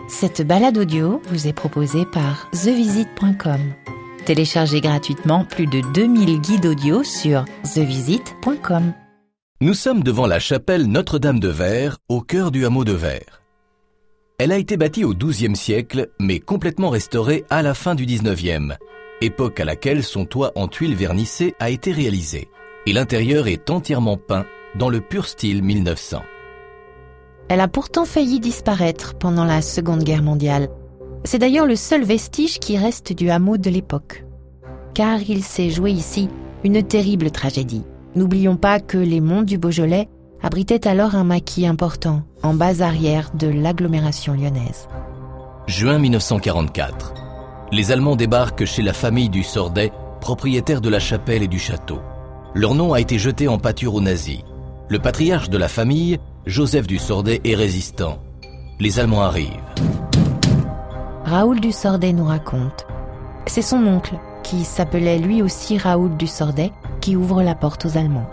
Cette balade audio vous est proposée par thevisite.com. Téléchargez gratuitement plus de 2000 guides audio sur thevisite.com. Nous sommes devant la chapelle Notre-Dame de Vert, au cœur du hameau de Vert. Elle a été bâtie au XIIe siècle, mais complètement restaurée à la fin du XIXe, époque à laquelle son toit en tuiles vernissées a été réalisé. Et l'intérieur est entièrement peint dans le pur style 1900. Elle a pourtant failli disparaître pendant la Seconde Guerre mondiale. C'est d'ailleurs le seul vestige qui reste du hameau de l'époque. Car il s'est joué ici une terrible tragédie. N'oublions pas que les monts du Beaujolais abritaient alors un maquis important en base arrière de l'agglomération lyonnaise. Juin 1944. Les Allemands débarquent chez la famille du Sordet, propriétaire de la chapelle et du château. Leur nom a été jeté en pâture aux nazis. Le patriarche de la famille, Joseph du Sordet, est résistant. Les Allemands arrivent. Raoul du Sordet nous raconte. C'est son oncle, qui s'appelait lui aussi Raoul du Sordet, qui ouvre la porte aux Allemands.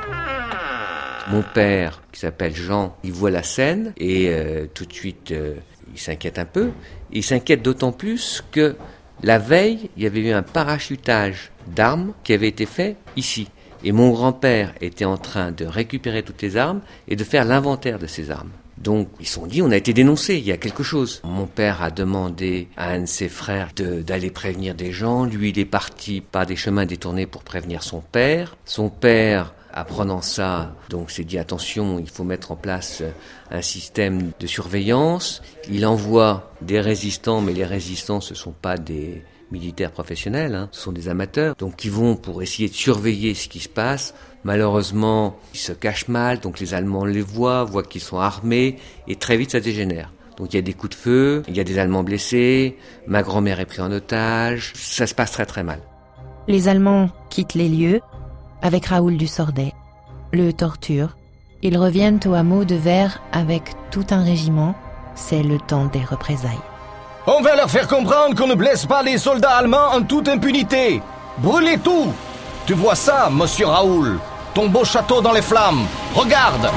Mon père, qui s'appelle Jean, il voit la scène et tout de suite, il s'inquiète un peu. Il s'inquiète d'autant plus que la veille, il y avait eu un parachutage d'armes qui avait été fait ici. Et mon grand-père était en train de récupérer toutes les armes et de faire l'inventaire de ces armes. Donc, ils se sont dit, on a été dénoncés, il y a quelque chose. Mon père a demandé à un de ses frères d'aller prévenir des gens. Lui, il est parti par des chemins détournés pour prévenir son père. Son père, apprenant ça, donc s'est dit, attention, il faut mettre en place un système de surveillance. Il envoie des résistants, mais les résistants, ce sont pas des militaires professionnels, ce sont des amateurs, donc ils vont pour essayer de surveiller ce qui se passe. Malheureusement, ils se cachent mal, donc les Allemands les voient qu'ils sont armés, et très vite ça dégénère. Donc il y a des coups de feu, il y a des Allemands blessés, ma grand-mère est prise en otage, ça se passe très très mal. Les Allemands quittent les lieux avec Raoul du Sordet, le torturent. Ils reviennent au hameau de Vert avec tout un régiment, c'est le temps des représailles. On va leur faire comprendre qu'on ne blesse pas les soldats allemands en toute impunité. Brûlez tout. Tu vois ça, monsieur Raoul? Ton beau château dans les flammes. Regarde.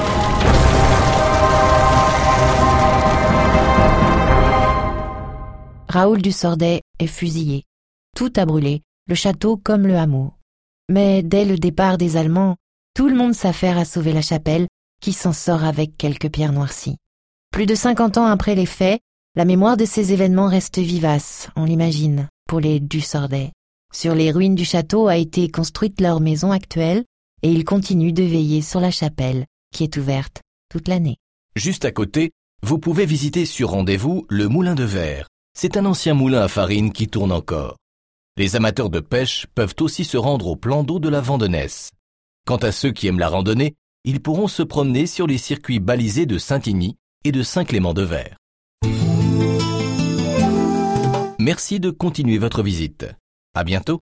Raoul du Sordet est fusillé. Tout a brûlé, le château comme le hameau. Mais dès le départ des Allemands, tout le monde s'affaire à sauver la chapelle, qui s'en sort avec quelques pierres noircies. Plus de 50 ans après les faits, la mémoire de ces événements reste vivace, on l'imagine, pour les du Sordet. Sur les ruines du château a été construite leur maison actuelle et ils continuent de veiller sur la chapelle, qui est ouverte toute l'année. Juste à côté, vous pouvez visiter sur rendez-vous le Moulin de Vert. C'est un ancien moulin à farine qui tourne encore. Les amateurs de pêche peuvent aussi se rendre au plan d'eau de la Vandenesse. Quant à ceux qui aiment la randonnée, ils pourront se promener sur les circuits balisés de Saint-Igny et de Saint-Clément-de-Vert. Merci de continuer votre visite. À bientôt.